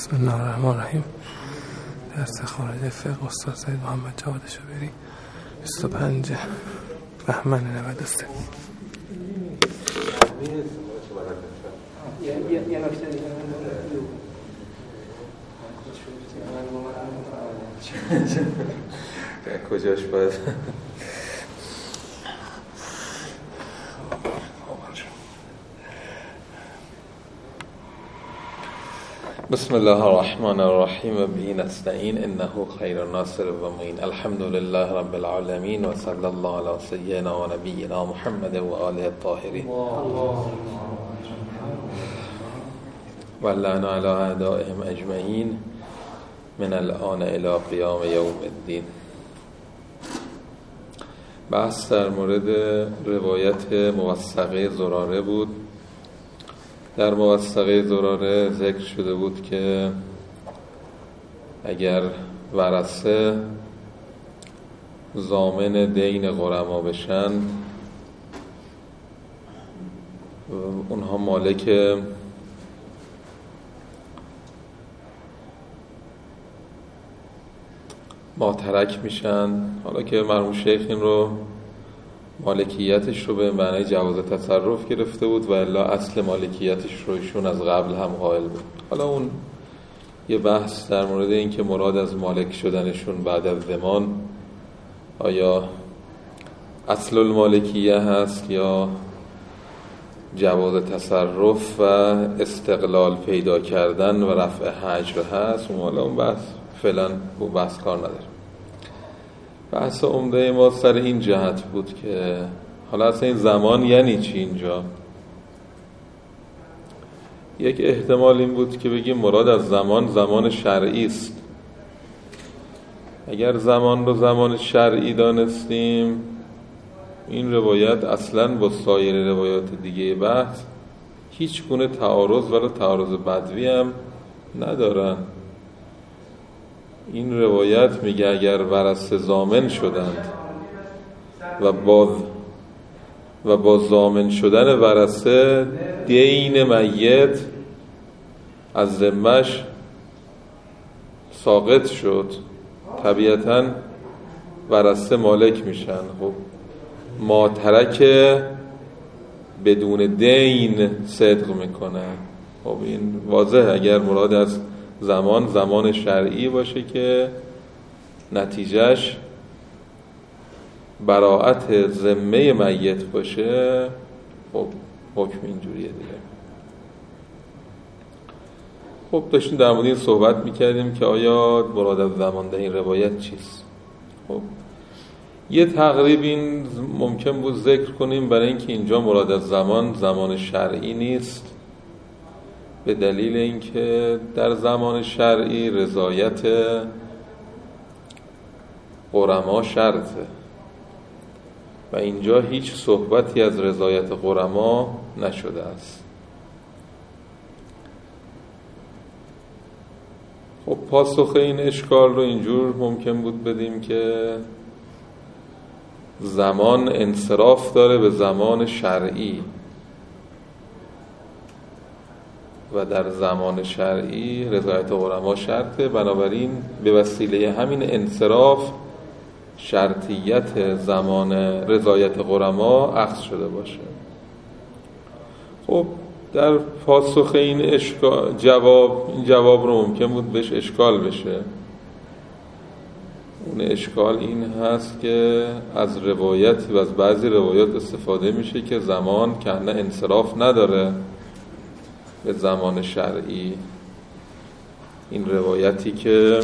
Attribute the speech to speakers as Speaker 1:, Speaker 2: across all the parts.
Speaker 1: بسم الله الرحمن الرحیم. درس خارج فقه استاد سید محمد جواد شبیری 25 بهمن 93.
Speaker 2: کجاش باید بسم الله الرحمن الرحیم و به نستعین انه خیر ناصر و معین. الحمد لله رب العالمین و صلی الله علی سیدنا و نبینا محمد و آله الطاهرین و لعن علی اعدائهم اجمعین من الان الی قیام یوم الدین. بحث در مورد روایت موثقه زراره بود. در موثقه زراره ذکر شده بود که اگر ورثه ضامن دین غرما بشن، اونها مالک ماترک میشن. حالا که مرحوم شیخ این رو مالکیتش رو به معنی جواز تصرف گرفته بود و الا اصل مالکیتش رو ایشون از قبل هم قائل بود. حالا اون یه بحث در مورد این که مراد از مالک شدنشون بعد از زمان آیا اصل المالکیه هست یا جواز تصرف و استقلال پیدا کردن و رفع حجر هست. حالا اون بحث فعلا اون بحث کار نداره. بحث عمده ما سر این جهت بود که حالا اصلا این زمان یعنی چی اینجا. یک احتمال این بود که بگیم مراد از زمان شرعی است. اگر زمان رو زمان شرعی دانستیم، این روایت اصلا با سایر روایات دیگه بحث هیچ گونه تعارض ولی تعارض بدوی هم ندارن. این روایت میگه اگر ورثه ضامن شدند و با ضامن شدن ورثه دین میت از ذمه‌اش ساقط شد، طبیعتاً ورثه مالک میشن. خب ماترک بدون دین صدق میکنه. خب این واضحه. اگر مراد از زمان شرعی باشه که نتیجهش براءت ذمه میت باشه، خب حکم اینجوریه دیگه. خب داشتیم در مورد این صحبت میکردیم که آیا مراد از زمان در این روایت چیست. خب یه تقریب این ممکن بود ذکر کنیم برای اینکه اینجا مراد از زمان شرعی نیست، به دلیل اینکه در زمان شرعی رضایت غرما شرطه و اینجا هیچ صحبتی از رضایت غرما نشده است. خب پاسخ این اشکال رو اینجور ممکن بود بدیم که زمان انصراف داره به زمان شرعی و در زمان شرعی رضایت غرما شرطه. بنابراین به وسیله همین انصراف شرطیت زمان رضایت غرما اخذ شده باشه. خب در پاسخ این این جواب رو ممکن بود بهش اشکال بشه. اون اشکال این هست که از روایت و از بعضی روایات استفاده میشه که زمان کنه انصراف نداره به زمان شرعی. این روایتی که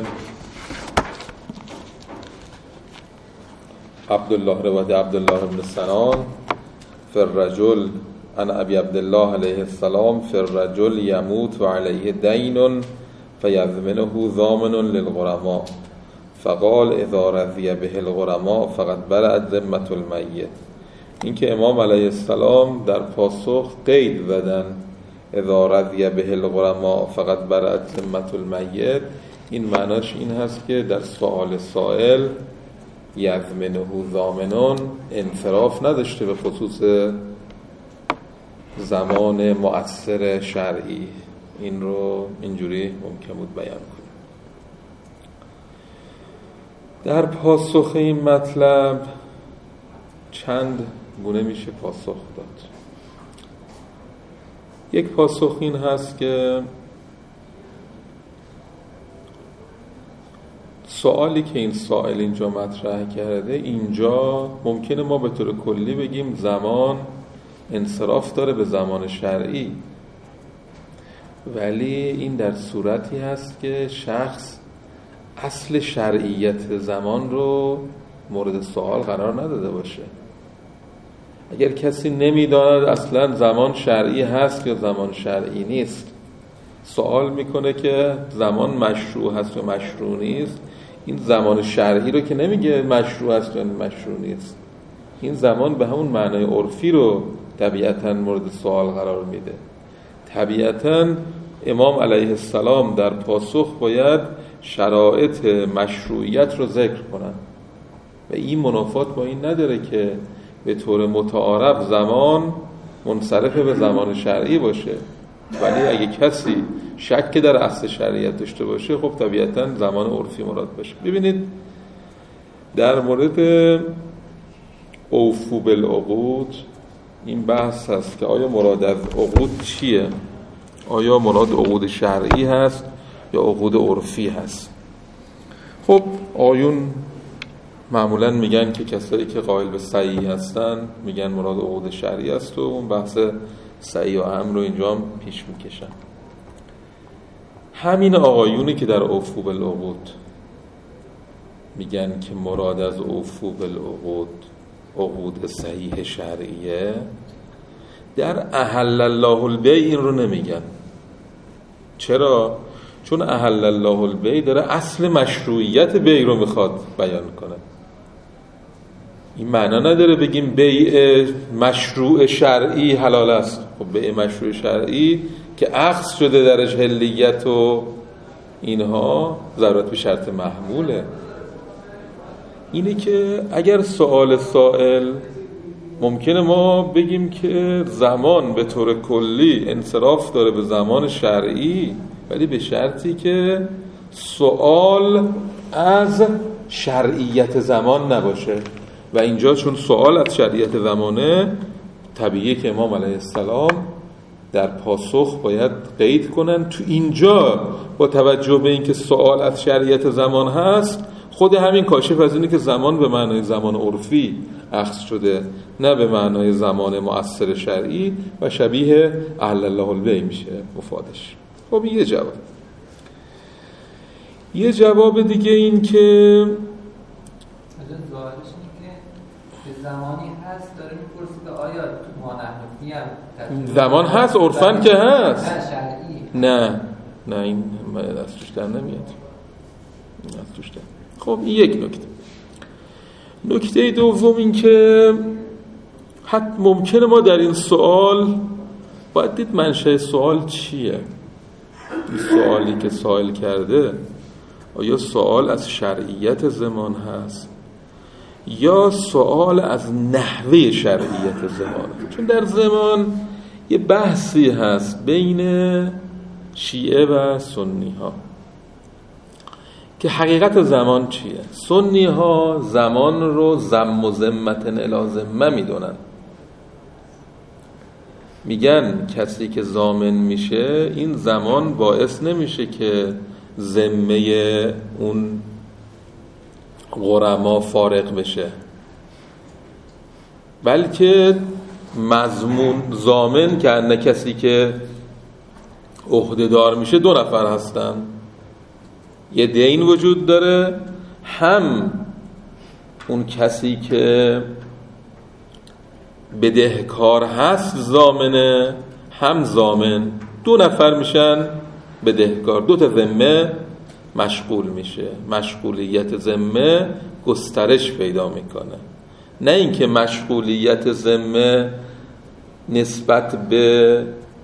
Speaker 2: روایت عبدالله بن سنان فی الرجل عن ابی عبدالله علیه السلام فی الرجل یموت و علیه دین فیضمنه ضامن للغرماء فقال اذا رضی به الغرماء فقد برأت ذمة المیت. این که امام علیه السلام در پاسخ قید زدن اذا رضی به الغرماء فقط برأت ذمة المیت، این معناش این هست که در سوال سائل یضمنه ضامنون انصراف نداشته به خصوص زمان مؤثر شرعی. این رو اینجوری ممکن بود بیان کنیم. در پاسخ این مطلب چند گونه میشه پاسخ داد. یک پاسخ این هست که سوالی که این سائل اینجا مطرح کرده، اینجا ممکنه ما به طور کلی بگیم زمان انصراف داره به زمان شرعی، ولی این در صورتی هست که شخص اصل شرعیت زمان رو مورد سوال قرار نداده باشه. اگر کسی نمیداند اصلا زمان شرعی هست یا زمان شرعی نیست، سوال میکنه که زمان مشروع هست یا مشروع نیست، این زمان شرعی رو که نمیگه مشروع هست یا مشروع نیست، این زمان به همون معنای عرفی رو طبیعتاً مورد سوال قرار میده. طبیعتاً امام علیه السلام در پاسخ باید شرایط مشروعیت رو ذکر کنن و این منافات با این نداره که به طور متعارف زمان منصرف به زمان شرعی باشه، ولی اگه کسی شک در اصل شرعیت داشته باشه خب طبیعتاً زمان عرفی مراد باشه. ببینید در مورد اوفو بالعقود این بحث هست که آیا مراد از عقود چیه؟ آیا مراد عقود شرعی هست یا عقود عرفی هست؟ خب آیون معمولا میگن که کسایی که قائل به سعی هستن میگن مراد عقود شرعی است و اون بحث سعی و امر رو اینجا هم پیش میکشن. همین آقایونی که در اوفو بالعقود میگن که مراد از اوفو بالعقود عقود صحیح شرعیه، در احل الله البیع این رو نمیگن. چرا؟ چون احل الله البیع داره اصل مشروعیت بیع رو میخواد بیان کنه. این معنا نداره بگیم بیع مشروع شرعی حلال است. خب بیع مشروع شرعی که اخذ شده درش حلیت و اینها ضرورت به شرط محموله. اینه که اگر سؤال سائل ممکنه ما بگیم که زمان به طور کلی انصراف داره به زمان شرعی، ولی به شرطی که سؤال از شرعیت زمان نباشه و اینجا چون سؤال از شرعیت زمانه، طبیعیه که امام علیه السلام در پاسخ باید قید کنن تو اینجا با توجه به اینکه سؤال از شرعیت زمان هست، خود همین کاشف از اینه که زمان به معنای زمان عرفی اخذ شده، نه به معنای زمان مؤثر شرعی و شبیه احل الله البیع میشه مفادش. خب یه جواب. یه جواب دیگه این که
Speaker 3: ظاهرش اینه که زمانی هست داره میپرسه که آیا تو ما نحنفی هم
Speaker 2: زمان هست، عرفاً که هست،
Speaker 3: نه شرعی،
Speaker 2: نه این از توش در نمیاد، از توش در. خب این یک نکته. نکته دوم این که حتی ممکنه ما در این سوال باید دید منشأ سوال چیه. این سوالی که سائل کرده آیا سوال از شرعیت زمان هست یا سوال از نحوه شرعیت زمان؟ چون در زمان یه بحثی هست بین شیعه و سنی ها که حقیقت زمان چیه. سنی ها زمان رو ذم و ذمتن الی ذمه میدونن، میگن کسی که ضامن میشه این زمان باعث نمیشه که ذمه اون غرما فارغ بشه، بلکه مضمون ضامن که انه کسی که عهده‌دار میشه دو نفر هستن، یه دین وجود داره، هم اون کسی که بدهکار هست ضامنه، هم ضامن، دو نفر میشن بدهکار، دو تا ذمه مشغول میشه، مشغولیت ذمه گسترش پیدا میکنه. نه اینکه مشغولیت ذمه نسبت به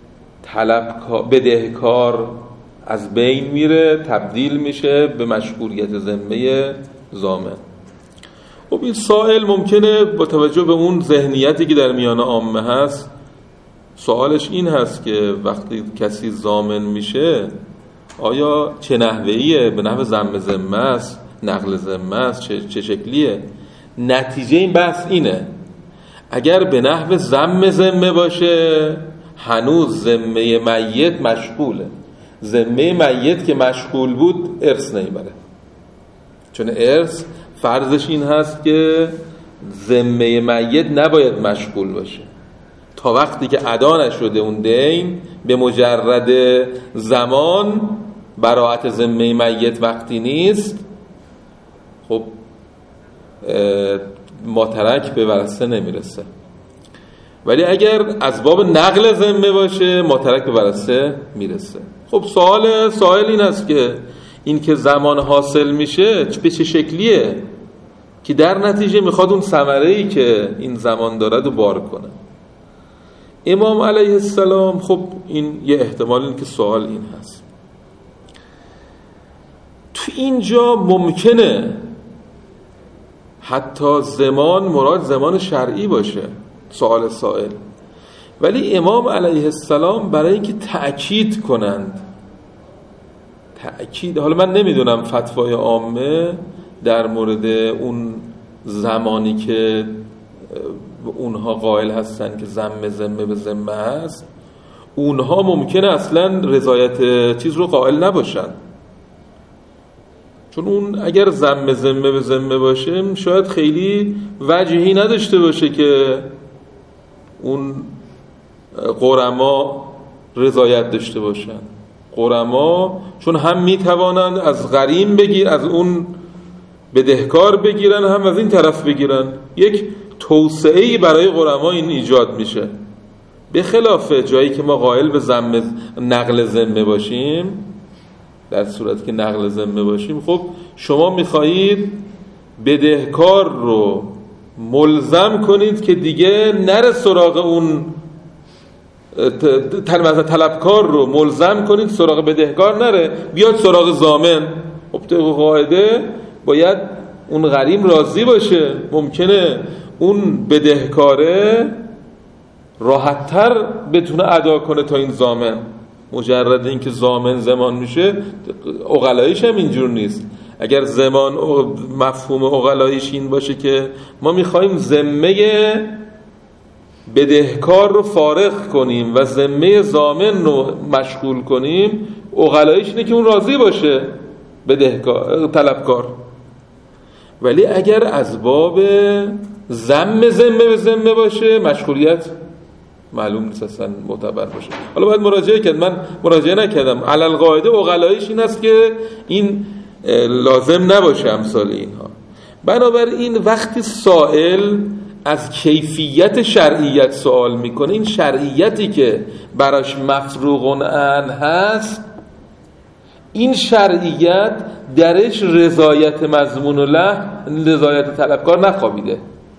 Speaker 2: بدهکار از بین میره، تبدیل میشه به مشغولیت ذمه ضامن. خب این سائل ممکنه با توجه به اون ذهنیتی که در میان عامه هست سوالش این هست که وقتی کسی ضامن میشه آیا چه نحوهیه؟ به نحو ذمه است، نقل ذمه است، چه شکلیه؟ نتیجه این بحث اینه اگر به نحو ذمه باشه هنوز ذمه میت مشغوله. ذمه میت که مشغول بود ارث نمیبره، چون ارث فرضش این هست که ذمه میت نباید مشغول باشه تا وقتی که ادا نشده اون دین. به مجرد زمان براءت ذمه میت وقتی نیست، خب ماترک به ورثه نمیرسه. ولی اگر از باب نقل ذمه باشه ماترک به ورثه میرسه. خب سوال این است که این که زمان حاصل میشه به چه شکلیه که در نتیجه میخواد اون ثمره‌ای که این زمان دارد رو بار کنه. امام علیه السلام، خب این یه احتمال این که سوال این هست، تو اینجا ممکنه حتی زمان مراد زمان شرعی باشه سوال سائل، ولی امام علیه السلام برای اینکه تأکید کنند حالا من نمیدونم فتوای عامه در مورد اون زمانی که اونها قائل هستن که ذمه به ذمه هست، اونها ممکنه اصلا رضایت چیز رو قائل نباشن، چون اون اگر ذمه به ذمه باشه شاید خیلی وجهی نداشته باشه که اون غرما رضایت داشته باشن. غرما چون هم میتوانند از غریم از اون بدهکار بگیرن، هم از این طرف بگیرن، یک توسعه‌ای برای غرما این ایجاد میشه. به خلاف جایی که ما قائل به نقل ذمه باشیم، در صورتی که نقل ذمه باشیم، خب شما میخواهید بدهکار رو ملزم کنید که دیگه نره سراغ اون طلبکار رو ملزم کنید سراغ بدهکار نره، بیاد سراغ ضامن. خب طبق قاعده باید اون غریم راضی باشه. ممکنه اون بدهکاره راحت‌تر بتونه ادا کنه تا این ضامن. مجرد اینکه ضامن زمان میشه، عقلاییش هم اینجور نیست. اگر زمان مفهوم عقلاییش این باشه که ما میخوایم ذمه بدهکار رو فارغ کنیم و ذمه ضامن رو مشغول کنیم، عقلاییش اینه که اون راضی باشه بدهکار طلبکار. ولی اگر از باب ذمه به ذمه باشه مشغولیت معلوم نیست اصلا معتبر باشه. حالا باید مراجعه کرد، من مراجعه نکردم. علل قاعده عقلاییش این است که این لازم نباشه امثال اینها. بنابراین وقتی سائل از کیفیت شرعیت سوال میکنه، این شرعیتی که براش مفروغ عنه هست، این شرعیت درش رضایت مضمون له، رضایت طلبکار نخوابیده.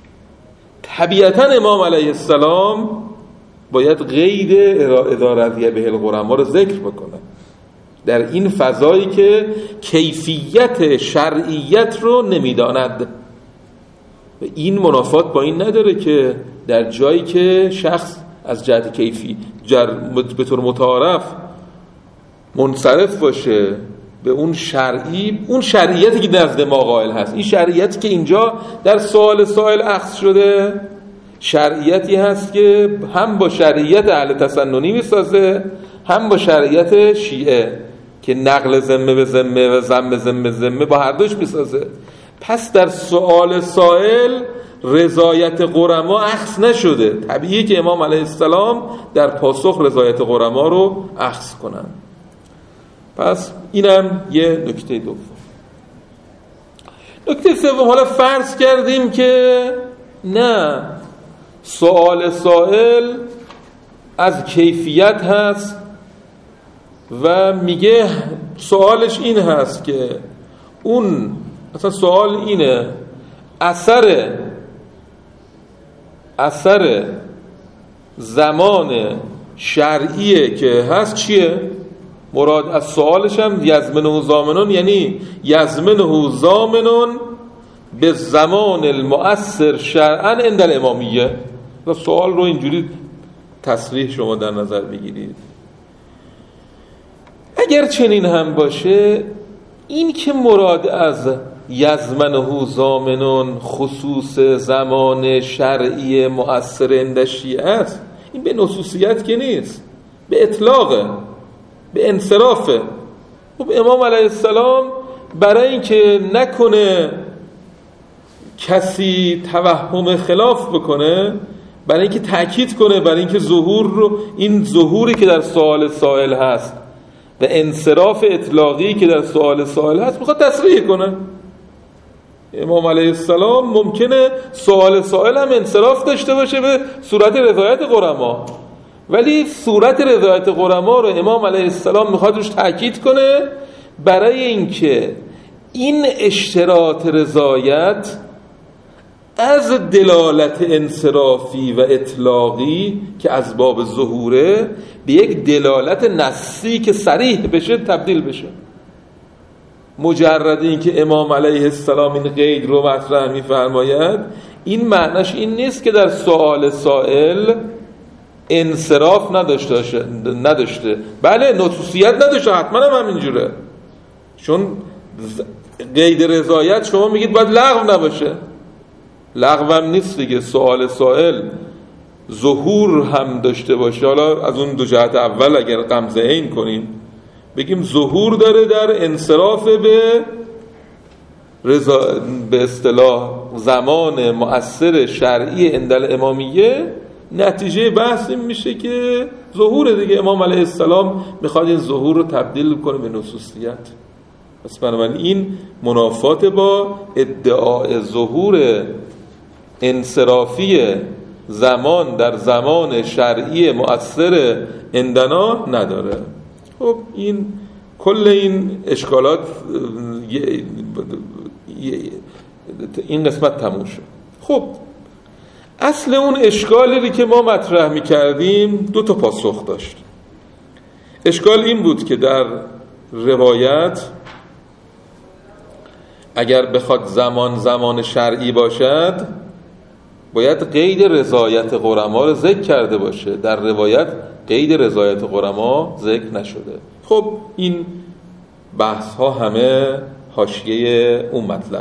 Speaker 2: طبیعتا امام علیه السلام باید قید اذا رضی به الغرما رو ذکر بکنه در این فضایی که کیفیت شرعیت رو نمیداند. و این منافات با این نداره که در جایی که شخص از جهت کیفی به طور متعارف منصرف باشه به اون شرعیتی که نزد ما قائل هست، این شرعیتی که اینجا در سائل اخذ شده شرعیتی هست که هم با شرعیت اهل تسننی میسازه، هم با شرعیت شیعه که نقل ذمه به ذمه و ذمه با هر دوش میسازه. پس در سائل رضایت غرما اخذ نشده. طبیعیه که امام علیه السلام در پاسخ رضایت غرما رو اخذ کنن. پس اینم یه نکته دوم. نکته سوم، حالا فرض کردیم که نه، سائل از کیفیت هست و میگه سوالش این هست که اون مثلا سوال اینه، اثر زمان شرعیه که هست چیه؟ مراد از سوالش هم یزمنه ضامنون، یعنی یزمنه ضامنون به زمان المؤثر شرعا عند الامامیه. و سوال رو اینجوری تصریح شما در نظر بگیرید. اگر چنین هم باشه، این که مراد از یزمنه ضامنون خصوص زمان شرعی مؤثر عند شیعه است، این به نصوصیت که نیست، به اطلاقه، به انصرافه. خب امام علیه السلام برای اینکه نکنه کسی توهم خلاف بکنه، برای اینکه تأکید کنه برای اینکه ظهور رو، این ظهوری که در سوال سائل هست و انصراف اطلاقی که در سوال سائل هست میخواد تصریح کنه. امام علیه السلام ممکنه سوال سائل هم انصراف داشته باشه به صورت رضایت قرما، ولی صورت رضایت قرما رو امام علیه السلام میخواد روش تأکید کنه برای اینکه این اشتراط رضایت از دلالت انصرافی و اطلاقی که از باب ظهوره به یک دلالت نصی که صریح بشه تبدیل بشه. مجرد این که امام علیه السلام این قید رو مطرح می‌فرماید، این معناش این نیست که در سوال سائل انصراف نداشته. بله نصوصیت نداشته، حتما هم همینجوره، چون قید رضایت شما میگید باید لغو نباشه، لغو هم نیست دیگه. سوال سائل ظهور هم داشته باشه، حالا از اون دو جهت اول اگر غمزه این کنیم بگیم ظهور داره در انصراف به اصطلاح زمان مؤثر شرعی عند الامامیه، نتیجه بحث این میشه که ظهور دیگه. امام علیه السلام میخواد این ظهور رو تبدیل کنه به نصوصیت. پس بنابراین این منافات با ادعای ظهور انصرافی زمان در زمان شرعی مؤثر عندنا نداره. خب این کل این اشکالات این قسمت تموم شد. خب اصل اون اشکالی که ما مطرح می‌کردیم دو تا پاسخ داشت. اشکال این بود که در روایت اگر بخواد زمان شرعی باشد باید قید رضایت قرما رو ذکر کرده باشه. در روایت قید رضایت قرما ذکر نشده. خب این بحث ها همه حاشیه اون مطلب.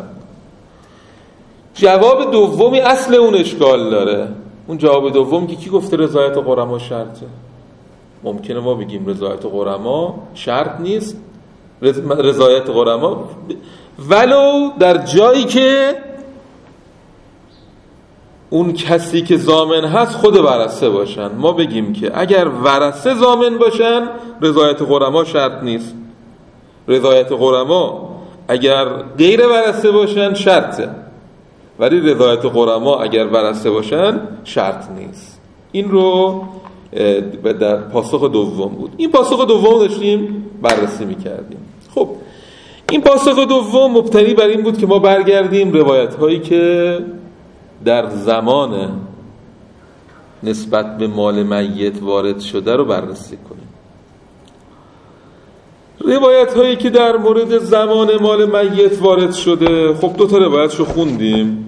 Speaker 2: جواب دومی اصل اون اشکال داره. اون جواب دوم که کی گفته رضایت قرما شرطه؟ ممکنه ما بگیم رضایت قرما شرط نیست، رضایت قرما ولو در جایی که اون کسی که ضامن هست خود ورثه باشن. ما بگیم که اگر ورثه ضامن باشن رضایت قرما شرط نیست، رضایت قرما اگر غیر ورثه باشن شرطه، ولی رضایت قرما اگر ورثه باشن شرط نیست. این رو در پاسخ دوم بود. این پاسخ دوم داشتیم بررسی می‌کردیم. خب این پاسخ دوم مبتنی بر این بود که ما برگردیم روایت هایی که در زمان نسبت به مال میت وارد شده رو بررسی کنیم. روایت هایی که در مورد زمان مال میت وارد شده، خب دو تا روایت رو خوندیم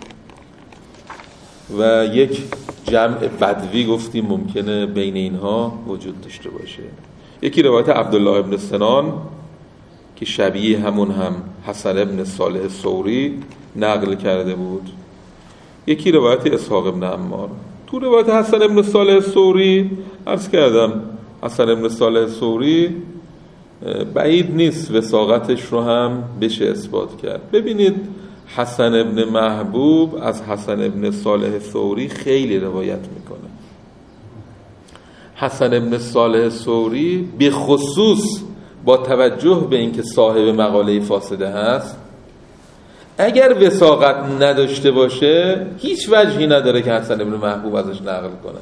Speaker 2: و یک جمع بدوی گفتیم ممکنه بین اینها وجود داشته باشه. یکی روایت عبدالله ابن سنان که شبیه همون هم حسن ابن صالح ثوری نقل کرده بود. یکی روایت اسحاق ابن عمار. تو روایت حسن ابن صالح ثوری عرض کردم حسن ابن صالح ثوری بعید نیست وثاقتش رو هم بشه اثبات کرد. ببینید حسن ابن محبوب از حسن ابن صالح ثوری خیلی روایت میکنه. حسن ابن صالح ثوری به خصوص با توجه به اینکه صاحب مقاله فاسده هست، اگر وثاقت نداشته باشه هیچ وجهی نداره که حسن ابن محبوب ازش نقل کنه.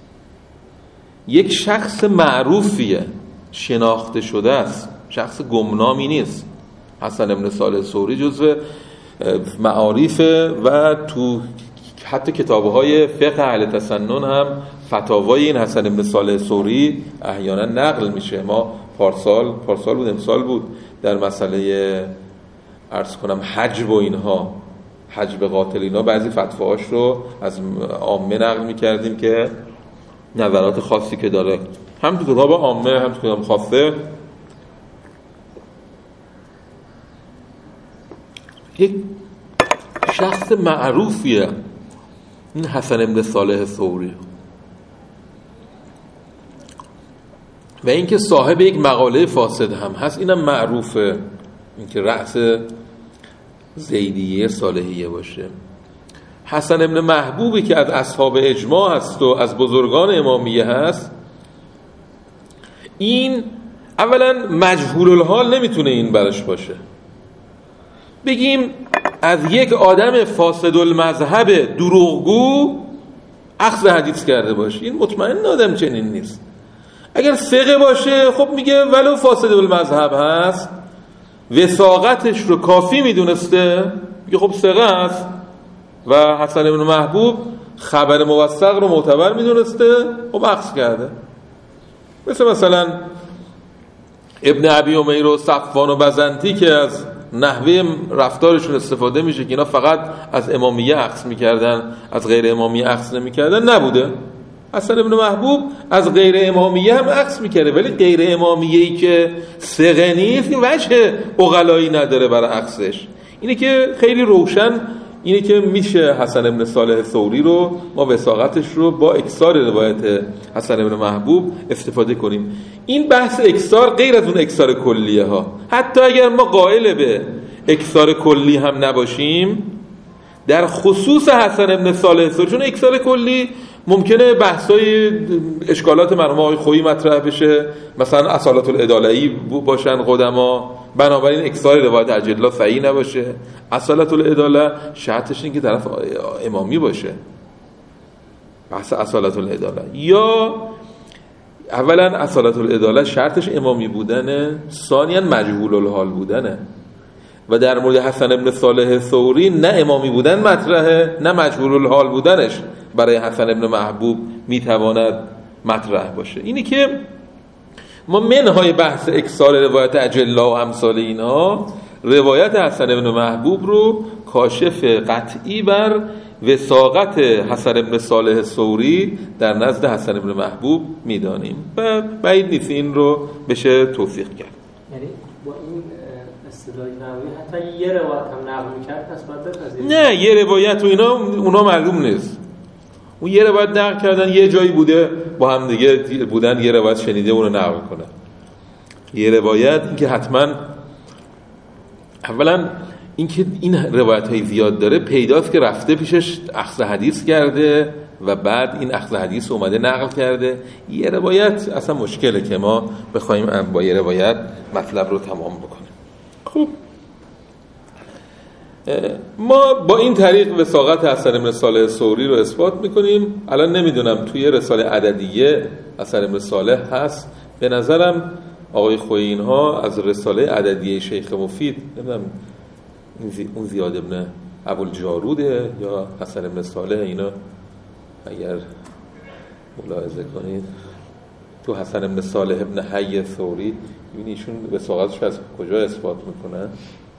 Speaker 2: یک شخص معروفیه، شناخته شده است، شخص گمنامی نیست. حسن ابن صالح ثوری جزو معارفه و تو حتی کتاب‌های فقه اهل تسنن هم فتاوای این حسن ابن صالح ثوری احیانا نقل میشه. ما پارسال بود امسال بود در مسئله عرض کنم حجب و اینها، حجب قاتل اینا، بعضی فتواهاش رو از عامه نقل میکردیم که نظرات خاصی که داره، هم تو کتاب عامه هم تو کتاب خاصه. یک شخص معروفیه این حسن بن صالح ثوری، و اینکه صاحب یک مقاله فاسد هم هست اینم معروفه، اینکه رأس زیدیه صالحیه باشه. حسن بن محبوبی که از اصحاب اجماع هست و از بزرگان امامیه هست، این اولا مجهول الحال نمیتونه این برش باشه. بگیم از یک آدم فاسد المذهب دروغگو اخذ حدیث کرده باشه، این مطمئن آدم چنین نیست. اگر ثقه باشه خب میگه ولو فاسد المذهب هست وثاقتش رو کافی میدونسته، میگه خب ثقه هست و حسن بن محبوب خبر موثق رو معتبر میدونسته، خب اخذ کرده. مثلا ابن ابی امیر و صفوان و بزنتی که از نحوه رفتارشون استفاده میشه که اینا فقط از امامیه اخذ میکردن، از غیر امامیه اخذ نمیکردن، نبوده. حسن بن محبوب از غیر امامیه هم اخذ میکرده، ولی غیر امامیه‌ای که ثقه نیست وجه عقلایی نداره برای اخذش. اینه که خیلی روشن اینه که میشه حسن بن صالح ثوری رو ما وثاقتش رو با اکثار روایت حسن بن محبوب استفاده کنیم. این بحث اکثار غیر از اون اکثار کلیه ها، حتی اگر ما قائل به اکثار کلی هم نباشیم در خصوص حسن بن صالح ثوری، چون اکثار کلی ممکنه بحثای اشکالات مرحوم آقای خویی مطرح بشه، مثلا اصالت العداله‌ای باشن قدما، بنابراین اکثار روایت اجلا صحیح نباشه. اصالت العداله شرطش اینه که طرف امامی باشه، بحث اصالت العداله. یا اولا اصالت العداله شرطش امامی بودنه، ثانیا مجهول الحال بودنه. و در مورد حسن بن صالح ثوری نه امامی بودن مطرحه نه مجهول الحال بودنش برای حسن بن محبوب میتواند مطرح باشه. اینی که ما منهای بحث اکثار روایت اجلا و امثال اینها، روایت حسن بن محبوب رو کاشف قطعی بر وثاقت حسن بن صالح ثوری در نزد حسن بن محبوب میدانیم و بعید نیست این رو بشه توثیق کرد.
Speaker 4: یعنی با این استدلال نووی حتی یه روایت هم نقل می‌کرد پس باید
Speaker 2: نه یه روایت و اینا اونا معلوم نیست. اون یه روایت نقل کردن یه جایی بوده با هم دیگه بودن، یه روایت شنیده اونو نقل کنه. یه روایت این که حتما اولا اینکه این روایت های زیاد داره پیداست که رفته پیشش اخذ حدیث کرده و بعد این اخذ حدیث اومده نقل کرده. یه روایت اصلا مشکله که ما بخوایم با یه روایت مطلب رو تمام بکنیم. خوب ما با این طریق وثاقت حسن بن صالح ثوری رو اثبات میکنیم. الان نمیدونم توی رساله عددیه حسن بن صالح هست، به نظرم آقای خویی اینها از رساله عددیه شیخ مفید، نمیدونم اون زیاد ابن ابوالجاروده یا حسن بن صالح، اینا اگر ملاحظه کنید تو حسن بن صالح ابن حی ثوری ببینید ایشون وثاقتش از کجا اثبات میکنن.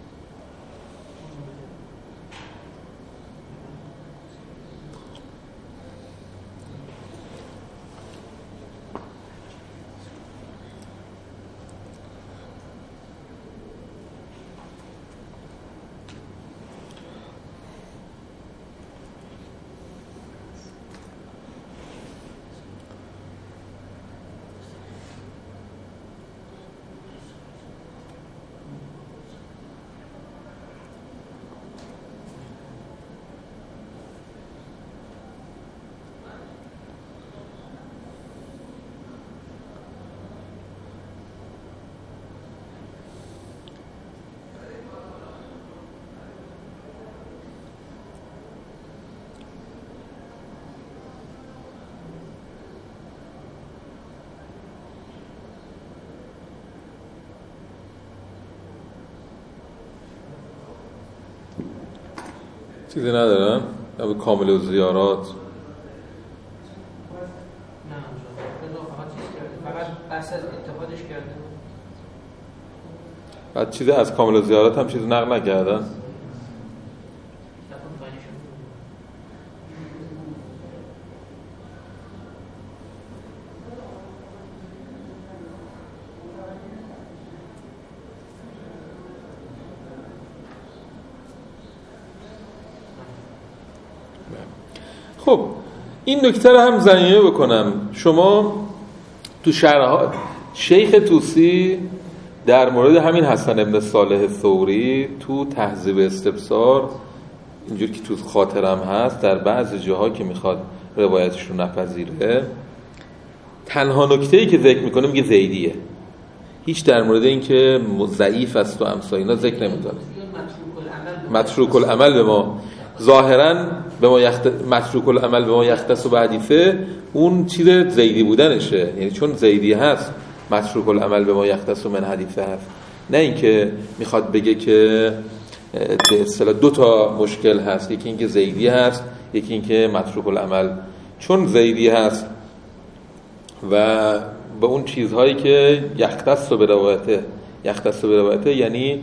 Speaker 2: چیزی ندارن؟ یا کامل و زیارات؟
Speaker 3: نه فقط بحث از اتحادش کرده.
Speaker 2: بعد چیزی از کامل و زیارات هم چیزی نقل نکردن؟ خب این نکته رو هم ضمیمه بکنم. شما تو شرح شیخ طوسی در مورد همین حسن ابن صالح ثوری تو تهذیب استبصار، اینجور که تو خاطرم هست، در بعضی جاها که میخواد روایتش رو نپذیره، تنها نکته‌ای که ذکر میکنه میگه زیدیه، هیچ در مورد این که ضعیف است و امثال اینا ذکر نمیکنه. متروک العمل به ما ظاهرا به ما متروک العمل به ما یختص و حدیثه، اون چیز زیدی بودنشه، یعنی چون زیدی هست متروک العمل به ما یختص و من حدیثه هست، نه اینکه میخواد بگه که به اصطلاح دو تا مشکل هست، یکی اینکه زیدی هست، یکی اینکه متروک العمل. چون زیدی هست و به اون چیزهایی که یختص به روایته یعنی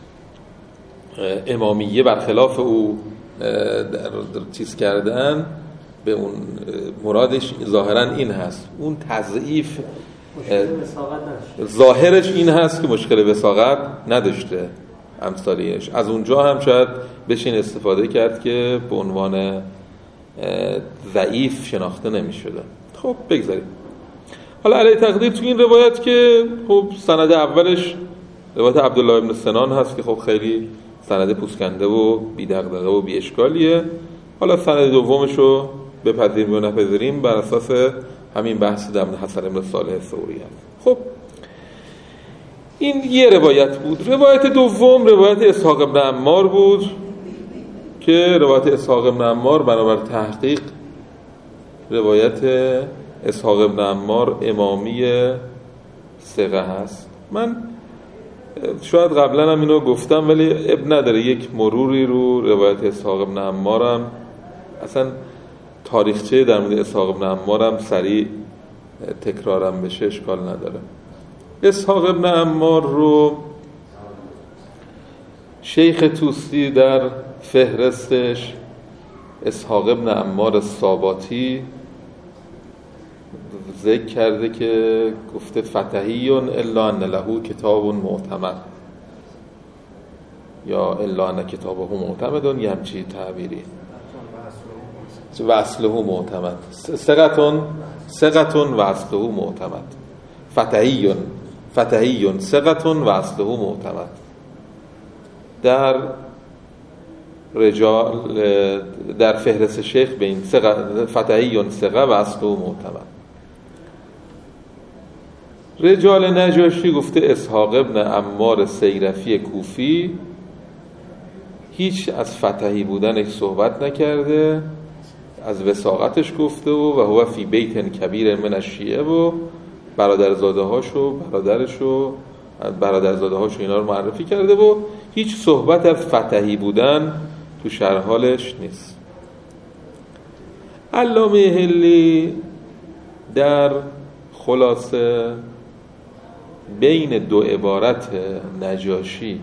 Speaker 2: امامیه برخلاف او در چیز کردن، به اون مرادش ظاهرا این هست. اون تضعیف ظاهرش این هست که مشکل وثاقت نداشته امثالیش. از اونجا هم شاید بشین استفاده کرد که به عنوان ضعیف شناخته نمی شده. خب بگذاریم. حالا علی تقدیر تو این روایت که خب سند اولش روایت عبدالله ابن سنان هست که خب خیلی سند پوسکنده و بی دغدغه و بی اشکالیه. حالا سند دومش رو بپذیریم یا نپذیریم بر اساس همین بحث در حسن ابن صالح ثوری هست. خب این یه روایت بود. روایت دوم روایت اسحاق ابن عمار بود که روایت اسحاق ابن عمار بنابر تحقیق روایت اسحاق ابن عمار امامی ثقه هست. من شاید قبلا هم اینو گفتم ولی اب نداره یک مروری رو روایت اسحاق ابن عمارم، اصلا تاریخچه در مورد اسحاق ابن عمارم سریع تکرارم بشه اشکال نداره. اسحاق ابن عمار رو شیخ طوسی در فهرستش اسحاق ابن عمار ساباتی ذکر کرده که گفته فتحیون الا ان له کتاب معتمد یا الا ان کتابه معتمد، یه همچی تعبیری، و اصله معتمد، ثقتون و اصله معتمد، فتحیون ثقتون و اصله معتمد. در رجال در فهرست شیخ به این فتحیون ثقه و اصله معتمد. رجال نجاشی گفته اسحاق ابن عمار سیرفی کوفی هیچ از فتحی بودنش صحبت نکرده، از وثاقتش گفته و هو فی بیت کبیر من الشیعه و برادرزاده‌هاشو اینا رو معرفی کرده و هیچ صحبت از فتحی بودن تو شرح حالش نیست. علامه حلی در خلاصه بین دو عبارت نجاشی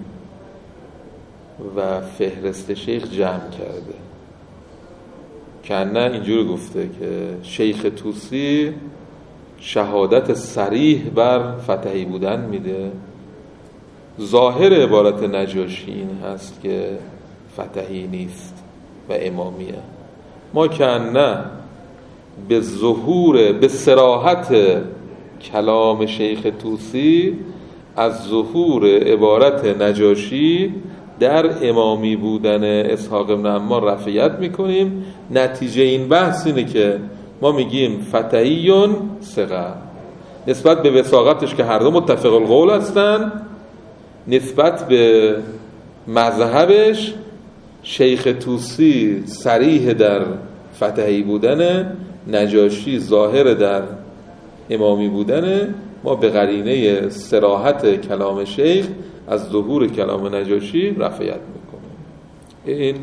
Speaker 2: و فهرست شیخ جمع کرده که نه اینجوری گفته که شیخ طوسی شهادت صریح بر فتحی بودن میده، ظاهر عبارت نجاشی این هست که فتحی نیست و امامیه. ما که نه به ظهور به صراحت کلام شیخ طوسی از ظهور عبارت نجاشی در امامی بودن اسحاق ابن عمار رفعیت میکنیم. نتیجه این بحث اینه که ما میگیم فتحیون ثقه نسبت به وثاقتش که هر دو متفق القول هستن، نسبت به مذهبش شیخ طوسی صریح در فتحی بودن، نجاشی ظاهر در امامی بودن. ما به قرینه صراحت کلام شیخ از ظهور کلام نجاشی رفعیت میکنیم. این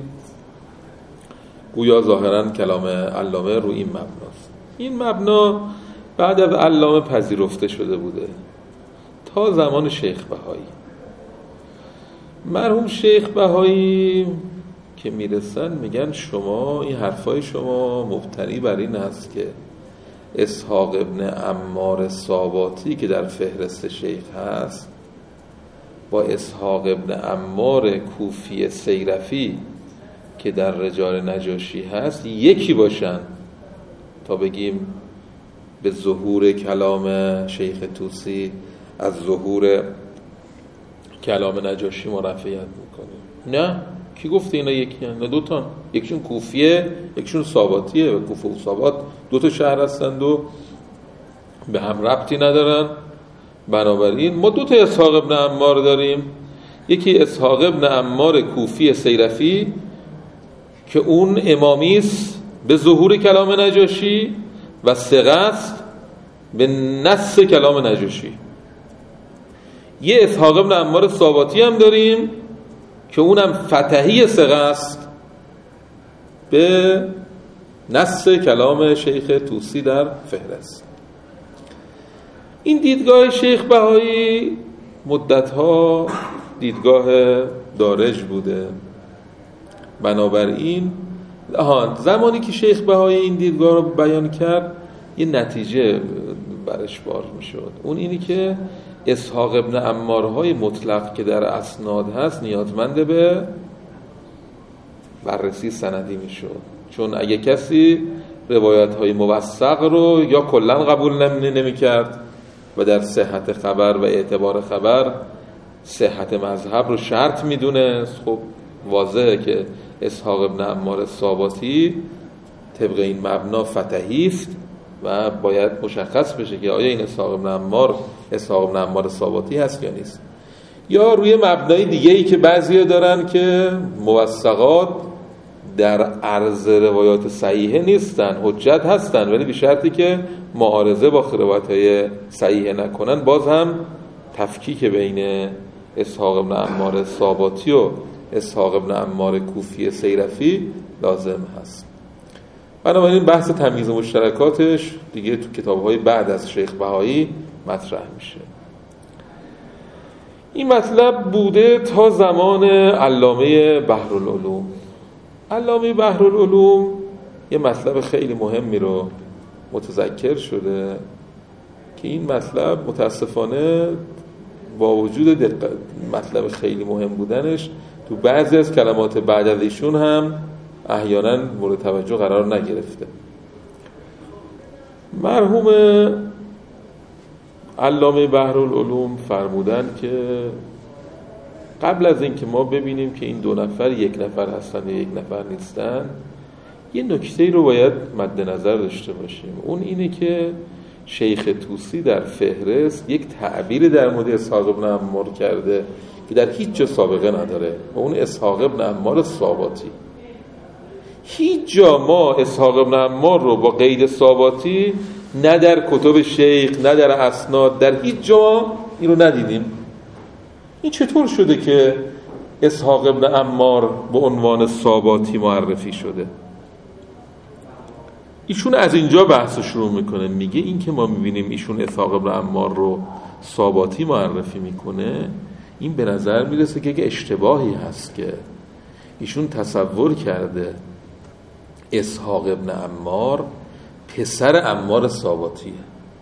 Speaker 2: گویا ظاهرا کلام علامه رو این مبناست. این مبنا بعد از علامه پذیرفته شده بوده تا زمان شیخ بهایی. مرحوم شیخ بهایی که میرسن میگن شما این حرفای شما مبتنی بر این هست که اسحاق ابن عمار ساباتی که در فهرست شیخ هست با اسحاق ابن عمار کوفی سیرفی که در رجال نجاشی هست یکی باشن تا بگیم به ظهور کلام شیخ طوسی از ظهور کلام نجاشی مرفعیت میکنه. نه، کی گفته اینا یکی هست؟ نه، دوتان، یکشون کوفیه یکشون ساباتیه و کوفه و سابات دوتا شهر هستند و به هم ربطی ندارن. بنابراین ما دوتا اسحاق ابن عمار داریم، یکی اسحاق ابن عمار کوفی سیرفی که اون امامی است به ظهور کلام نجاشی و ثقه است به نص کلام نجاشی. یه اسحاق ابن عمار ساباتی هم داریم که اونم فتحی ثقه است به نص کلام شیخ طوسی در فهرست. این دیدگاه شیخ بهایی مدتها دیدگاه دارج بوده. بنابراین زمانی که شیخ بهایی این دیدگاه رو بیان کرد یه نتیجه برش بار میشد، اون اینی که اسحاق ابن عمارهای مطلق که در اسناد هست نیازمند به بررسی سندی میشد، چون اگه کسی روایت‌های موثق رو یا کلاً قبول نمی‌کرد و در صحت خبر و اعتبار خبر صحت مذهب رو شرط میدونست، خب واضحه که اسحاق ابن عمار ساباتی طبق این مبنا فتحی است و باید مشخص بشه که آیا این اسحاق ابن عمار ساباتی هست یا نیست. یا روی مبنای دیگه‌ای که بعضیا دارن که موثقات در عرض روایات صحیحه نیستن، حجت هستن، ولی به شرطی که معارضه با روایت‌های صحیحه نکنن، باز هم تفکیک بین اسحاق ابن عمار ساباتی و اسحاق ابن عمار کوفی سیرفی لازم هست. بنابراین بحث تمییز مشترکاتش دیگه تو کتاب‌های بعد از شیخ بهایی مطرح میشه. این مطلب بوده تا زمان علامه بحرالعلوم. علامه بحرالعلوم یه مطلب خیلی مهمی رو متذکر شده که این مطلب متاسفانه با وجود مطلب خیلی مهم بودنش تو بعضی از کلمات بعد از ایشون هم احیانا مورد توجه قرار نگرفته. مرحوم علامه بحرالعلوم فرمودن که قبل از اینکه ما ببینیم که این دو نفر یک نفر هستن یا یک نفر نیستن، یه نکته‌ای رو باید مد نظر داشته باشیم. اون اینه که شیخ طوسی در فهرست یک تعبیر در مورد اسحاق ابن عمار کرده که در هیچ جا سابقه نداره و اون اسحاق ابن عمار ساباتی. هیچ جا ما اسحاق ابن عمار رو با قید ساباتی نه در کتب شیخ نه در اسناد در هیچ جا این رو ندیدیم. این چطور شده که اسحاق ابن عمار به عنوان ساباتی معرفی شده؟ ایشون از اینجا بحث شروع میکنه، میگه این که ما میبینیم ایشون اسحاق ابن عمار رو ساباتی معرفی میکنه، این به نظر میرسه که یک اشتباهی هست که ایشون تصور کرده اسحاق ابن عمار پسر عمار ساباتیه.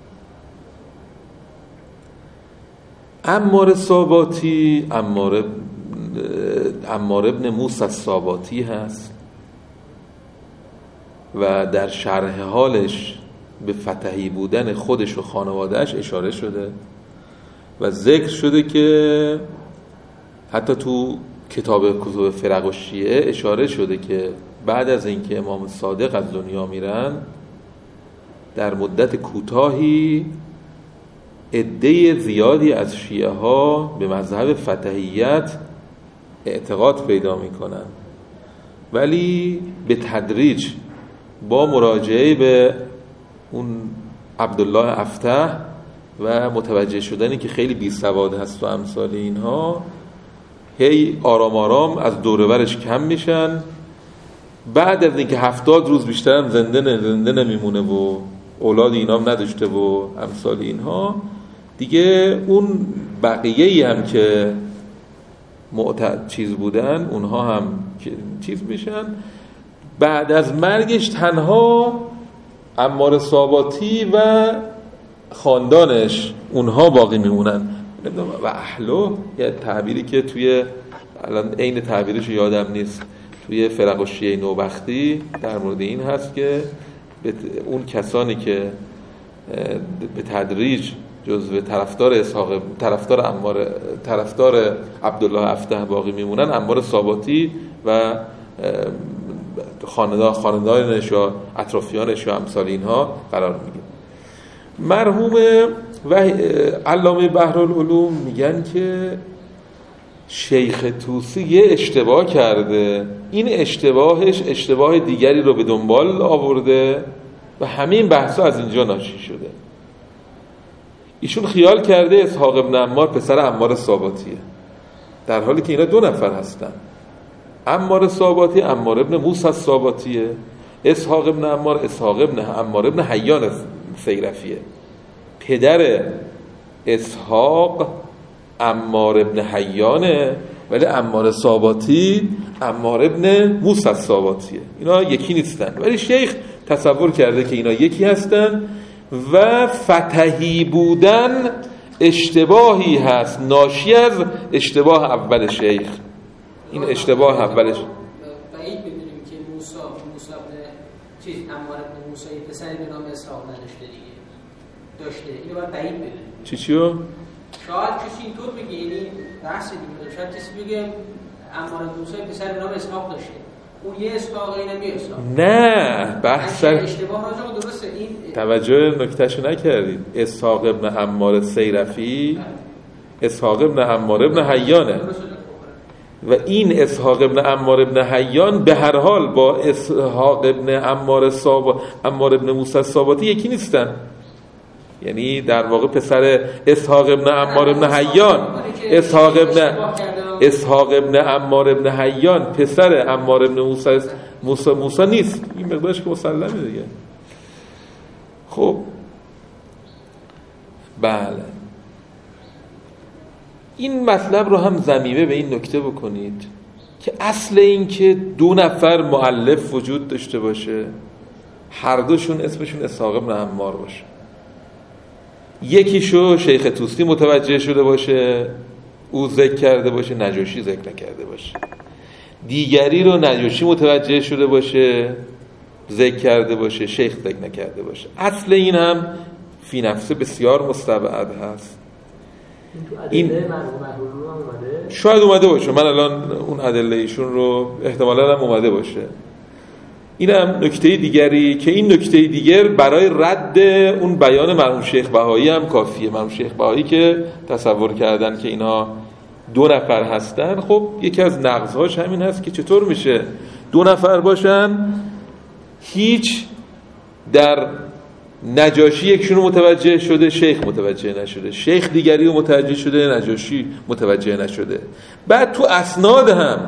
Speaker 2: عمار ساباتی عمار ابن موسی الساباتی هست و در شرح حالش به فتحی بودن خودش و خانوادهش اشاره شده و ذکر شده که حتی تو کتب فرق و شیعه اشاره شده که بعد از اینکه امام صادق از دنیا میرن در مدت کوتاهی عده زیادی از شیعه ها به مذهب فتحیت اعتقاد پیدا میکنن، ولی به تدریج با مراجعه به اون عبدالله افتح و متوجه شدنی که خیلی بی سواد هست و امثال اینها، هی آرام آرام از دور و برش کم میشن. بعد از اینکه 70 روز بیشتر هم زنده نمیمونه و اولاد اینام نداشته و امثال اینها، دیگه اون بقیه‌ای هم که چیز بودن اونها هم چیز میشن. بعد از مرگش تنها عمار ساباتی و خاندانش اونها باقی میمونن و اهلو، یه تعبیری که توی الان عین تعبیرش یادم نیست، توی فرق الشیعه نوبختی در مورد این هست که اون کسانی که به تدریج جزو طرفدار عبدالله افتح باقی میمونن، عمار ساباتی و خاندانش یا اطرافیانش یا امثال اینها قرار میگیره. مرحوم و علامه بحرالعلوم میگن که شیخ طوسی یه اشتباه کرده، این اشتباهش اشتباه دیگری رو به دنبال آورده و همین بحثا از اینجا ناشی شده. ایشون خیال کرده اسحاق ابن عمار پسر عمار ساباتیه، در حالی که اینا دو نفر هستن. عمار ساباتی عمار ابن موسی ساباتیه، اسحاق ابن عمار اسحاق ابن عمار ابن حیان سیرفیه. پدر اسحاق عمار ابن حیانه ولی عمار ساباتی عمار ابن موسی ساباتیه. اینا یکی نیستن، ولی شیخ تصور کرده که اینا یکی هستن و فتحی بودن اشتباهی هست ناشی از اشتباه اول شیخ. این اشتباه اولش
Speaker 5: بعید بدونیم که موسی ابن عمار ابن موسی پسری به نام اسحاق نداشته دیگه، داشته. اینو باید بعید بدونیم.
Speaker 2: چیو؟
Speaker 5: شاید کسی اینطور بگه، یعنی بحث دیگه، شاید کسی بگه عمار ابن موسی پسری به نام اسحاق داشته، اون یه اسحاق اینم یه اسحاق.
Speaker 2: نه بحث
Speaker 5: اشتباه راجع درسته. این
Speaker 2: توجه نکتهشو نکردید. اسحاق ابن عمار سیرفی اسحاق ابن عمار ابن حیانه و این اسحاق ابن عمار ابن حیان به هر حال با اسحاق ابن عمار ابن موسی ساباتی یکی نیستن. یعنی در واقع پسر اسحاق ابن عمار ابن حیان اسحاق ابن عمار ابن حیان پسر عمار ابن موسی نیست. این مقدارش که مسلمه دیگه. خب بله، این مطلب رو هم ضمیمه به این نکته بکنید که اصل این که دو نفر مؤلف وجود داشته باشه، هر دوشون اسمشون اسحاق ابن عمار باشه. یکیشو شیخ طوسی متوجه شده باشه، او ذکر کرده باشه، نجاشی ذکر نکرده باشه. دیگری رو نجاشی متوجه شده باشه، ذکر کرده باشه، شیخ ذکر نکرده باشه. اصل این هم فی نفسه بسیار مستبعد هست. این شاید اومده باشه، من الان اون ادله ایشون رو احتمالاً هم اومده باشه. این هم نکته دیگری که این نکته دیگر برای رد اون بیان مرحوم شیخ بهایی هم کافیه. مرحوم شیخ بهایی که تصور کردن که اینا دو نفر هستن، خب یکی از نقض‌هاش همین هست که چطور میشه دو نفر باشن هیچ در نجاشی یکشون متوجه شده، شیخ متوجه نشده، شیخ دیگری رو متوجه شده، نجاشی متوجه نشده. بعد تو اسناد هم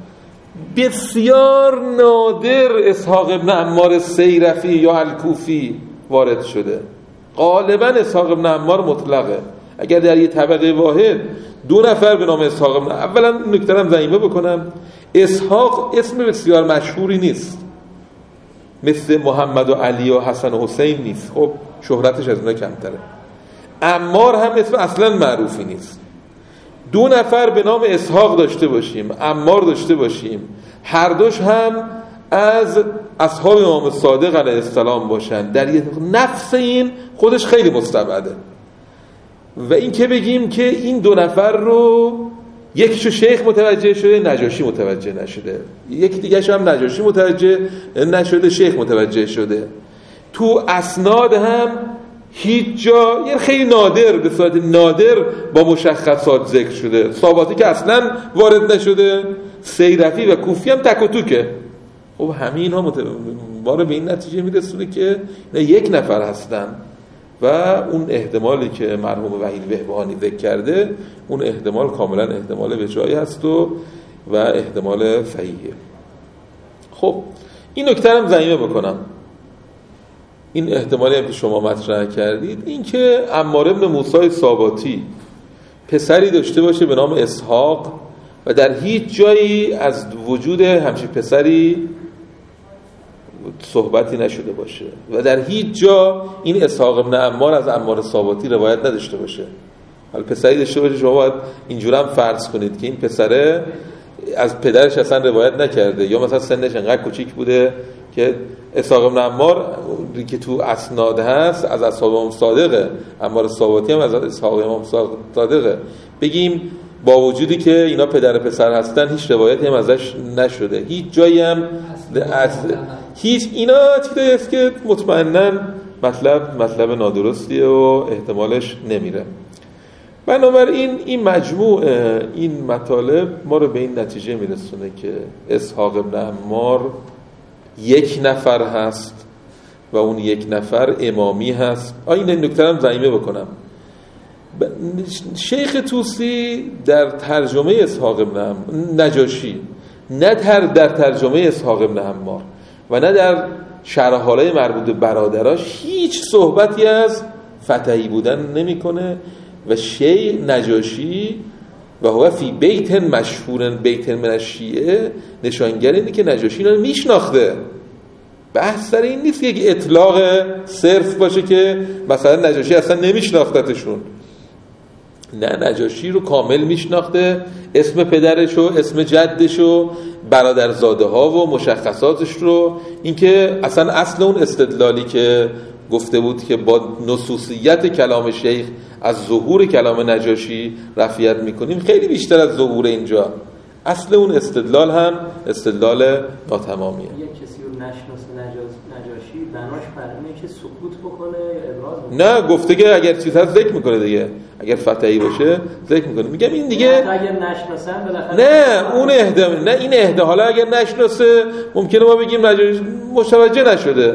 Speaker 2: بسیار نادر اسحاق ابن عمار سیرفی یا الکوفی وارد شده. غالبا اسحاق ابن عمار مطلقه. اگر در یه طبقه واحد دو نفر به نام اسحاق ابن، اولا نکترم ضمیمه بکنم، اسحاق اسم بسیار مشهوری نیست، مثل محمد و علی و حسن و حسین نیست. خب شهرتش از اونها کمتره. عمار هم اسم اصلا معروفی نیست. دو نفر به نام اسحاق داشته باشیم، عمار داشته باشیم، هر دوش هم از اصحاب امام صادق علیه السلام باشن، در نفس این خودش خیلی مستبعده. و این که بگیم که این دو نفر رو یکیشو شیخ متوجه شده، نجاشی متوجه نشده، یکی دیگه‌ش هم نجاشی متوجه نشده، شیخ متوجه شده. تو اسناد هم هیچ جا، یعنی خیلی نادر، به صورت نادر با مشخصات ذکر شده. ساباتی که اصلا وارد نشده، سیرفی و کوفی هم تک و توکه. خب همین ها ما رو به این نتیجه میرسونه که یک نفر هستن و اون احتمالی که مرحوم وحید بهبهانی ذکر کرده، اون احتمال کاملا احتمال به جایی هست و احتمال صحیحه. خب این نکته هم ضمیمه بکنم. این احتمالی هم که شما مطرح کردید، این که عمار ابن موسی ساباتی پسری داشته باشه به نام اسحاق و در هیچ جایی از وجود همچین پسری صحبتی نشده باشه و در هیچ جا این اسحاق ابن عمار از عمار ساباتی روایت نداشته باشه. حالا پسری داشته باشه، شما باید اینجور هم فرض کنید که این پسره از پدرش اصلا روایت نکرده، یا مثلا سنش انقدر کوچیک بوده که اسحاق بن عمار که تو اسناد هست از اصحاب امام صادقه، عمار صابتی هم از اصحاب امام صادقه، بگیم با وجودی که اینا پدر پسر هستن هیچ روایتی هم ازش نشده، هیچ جایی هم هیچ اینا چیزی است که مطمئناً مطلب نادرستیه و احتمالش نمیره. بنابراین این مجموع این مطالب ما رو به این نتیجه میرسونه که اسحاق بن عمار یک نفر هست و اون یک نفر امامی هست. این نکته هم ضمیمه بکنم، شیخ طوسی در ترجمه اسحاق بن نجاشی، نه در ترجمه اسحاق بن عمار و نه در شرح‌های مربوط به برادراش هیچ صحبتی از فتحی بودن نمیکنه و شیخ نجاشی و هو فی بیت مشهور بیت من الشیعه نشانگر اینه که نجاشی رو میشناخته. بحث سر این نیست که یک اطلاق صرف باشه که مثلا نجاشی اصلا نمیشناختتشون، نه، نجاشی رو کامل میشناخته، اسم پدرش و اسم جدش و برادرزاده ها و مشخصاتش رو، اینکه اصلا اصل اون استدلالی که گفته بود که با نصوصیت کلام شیخ از ظهور کلام نجاشی رفعیت میکنیم خیلی بیشتر از ظهور اینجا، اصل اون استدلال هم استدلال ناتمامیه.
Speaker 4: یه کسی رو نشناسه نجاشی بناش بر اینه که سکوت بکنه یا ابراز؟
Speaker 2: نه، گفته که اگر چیز هست ذکر میکنه دیگه، اگر فتحی باشه ذکر میکنه. میگم این دیگه
Speaker 4: اگر نشناسن بالاخره
Speaker 2: نه اون اهدا، نه این اهدا، حالا اگر نشناسه ممکنه ما بگیم نجاشی متوجه نشده،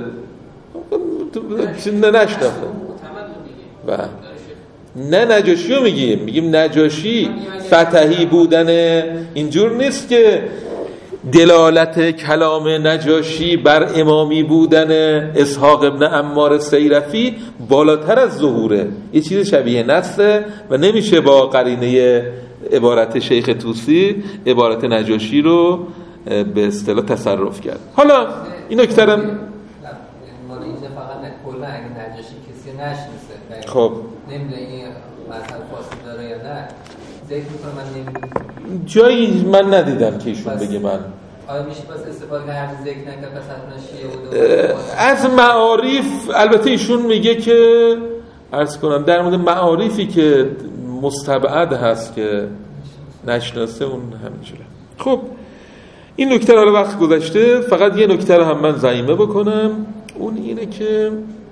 Speaker 2: نشناخته و نه نجاشی رو میگیم نجاشی فتحی بودن اینجور نیست که دلالت کلام نجاشی بر امامی بودن اسحاق ابن عمار سیرفی بالاتر از ظهوره، یه چیز شبیه نسته و نمیشه با قرینه عبارت شیخ طوسی عبارت نجاشی رو به اصطلاح تصرف کرد. حالا این نکته رو
Speaker 3: اینجا فقط کلا اگه نجاشی کسی نشناسه
Speaker 2: خب
Speaker 3: نمیدونه این مثلا فاصله داره یا نه ذکر میکنه، من نمیدونم
Speaker 2: جایی من ندیدم که ایشون بگه من
Speaker 3: آیا میشه پس استفاده هر ذکر نکرد پس حتما شیعه بوده
Speaker 2: از معارف. البته ایشون میگه که عرض کنم در مورد معارفی که مستبعد هست که نشناسه اون همینجوره. خب این نکته رو وقت گذشته، فقط یه نکته رو هم من ضمیمه بکنم، اون اینه که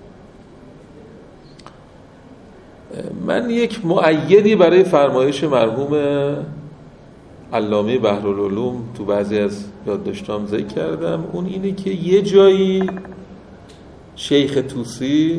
Speaker 2: من یک مؤیدی برای فرمایش مرحوم علامه بحرالعلوم تو بعضی از یادداشتام ذکر کردم، اون اینه که یه جایی شیخ طوسی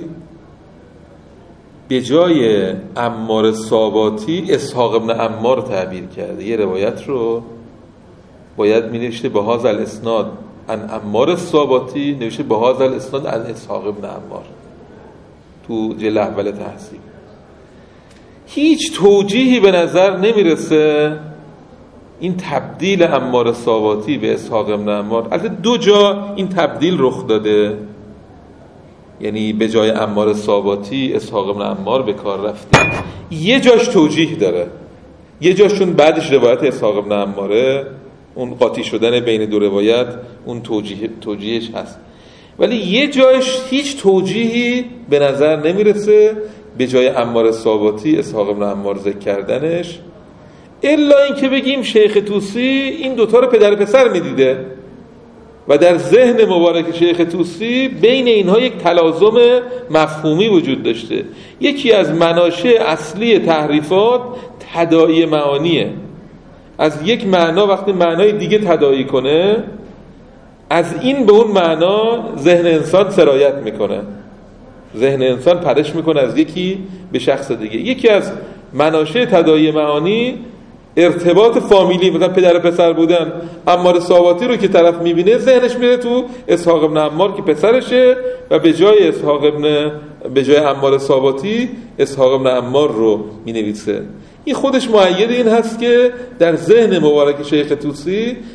Speaker 2: به جای عمار صاباتی اسحاق ابن عمار تعبیر کرده. یه روایت رو باید می نوشته به هذا الاسناد عن عمار صاباتی، نوشته به هذا الاسناد عن اسحاق ابن عمار تو جلد اول تحصیل. هیچ توجیهی به نظر نمیرسه این تبدیل عمار صاباتی به اسحاق ابن عمار. البته دو جا این تبدیل رخ داده، یعنی به جای عمار صاباتی اسحاق ابن عمار به کار رفته. یه جاش توجیه داره، یه جاشون بعدش روایت اسحاق ابن عماره، اون قاطی شدن بین دو روایت اون توجیهش هست، ولی یه جاش هیچ توجیهی به نظر نمیرسه به جای عمار صاباتی اسحاق ابن عمار ذکر کردنش، الا این که بگیم شیخ طوسی این دوتا رو پدر پسر میدیده و در ذهن مبارک شیخ طوسی بین اینها یک تلازم مفهومی وجود داشته. یکی از مناشأ اصلی تحریفات تداعی معانیه. از یک معنا وقتی معنای دیگه تداعی کنه، از این به اون معنا ذهن انسان سرایت میکنه، ذهن انسان پرش میکنه از یکی به شخص دیگه. یکی از مناشأ تداعی معانی ارتباط فامیلی، مثلا پدر پسر بودن. عمار صاباتی رو که طرف میبینه ذهنش میره تو اسحاق ابن عمار که پسرشه و به جای عمار صاباتی اسحاق ابن عمار رو مینویسه. این خودش مؤید این هست که در ذهن مبارک شیخ طوسی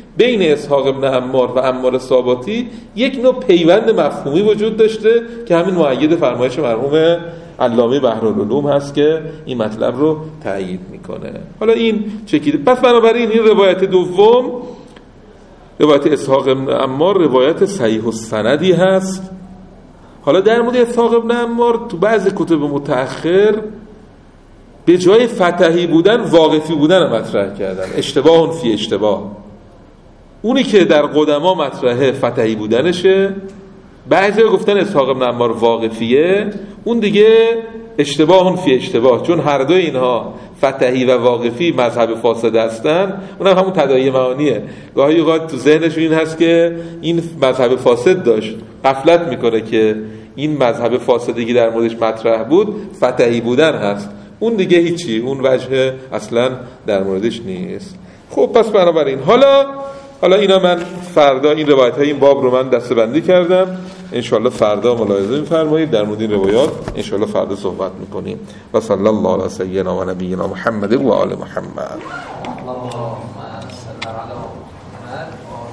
Speaker 2: بین اسحاق ابن عمار و عمار ساباتی یک نوع پیوند مفهومی وجود داشته که همین مؤید فرمایش مرحوم علامه بحرالعلوم هست که این مطلب رو تأیید میکنه. حالا این چکیده. پس بنابراین این روایت دوم، روایت اسحاق ابن عمار، روایت صحیح السندی هست. حالا در مورد اسحاق ابن عمار تو بعضی کتب متأخر به جای فتحی بودن واقفی بودن رو مطرح کردن. اشتباه فی اشتباه. اونی که در قدما مطرحه فتحی بودنشه، بعضی گفتن اسحاق ابن عمار واقفیه، اون دیگه اشتباه فی اشتباه، چون هر دو اینها فتحی و واقفی مذهب فاسد هستن. اونم همون تداعی معانیه. گاهی اوقات تو ذهنشون این هست که این مذهب فاسد داشت، غفلت میکنه که این مذهب فاسدی که در موردش مطرح بود فتحی بودن هست. اون دیگه هیچی، اون وجه اصلا در موردش نیست. خب پس بنابراین حالا اینا من فردا این روایت های این باب رو من دسته‌بندی کردم. انشالله فردا ملاحظه می‌فرمایید در مورد این روایات، انشالله فردا صحبت می‌کنیم. و صلی الله علی سیدنا و نبینا محمد و آل محمد.